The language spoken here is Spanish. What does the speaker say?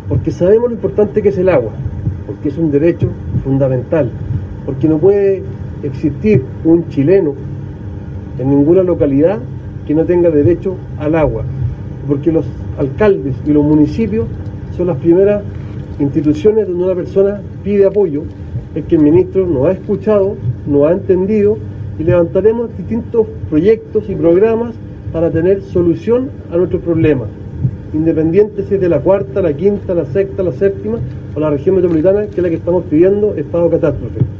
porque sabemos lo importante que es el agua, porque es un derecho fundamental, porque no puede existir un chileno en ninguna localidad que no tenga derecho al agua, porque los alcaldes y los municipios son las primeras instituciones donde una persona pide apoyo. Es que el ministro nos ha escuchado, nos ha entendido y levantaremos distintos proyectos y programas para tener solución a nuestros problemas, independiente si es de la cuarta, la quinta, la sexta, la séptima o la región metropolitana, que es la que estamos pidiendo estado de catástrofe.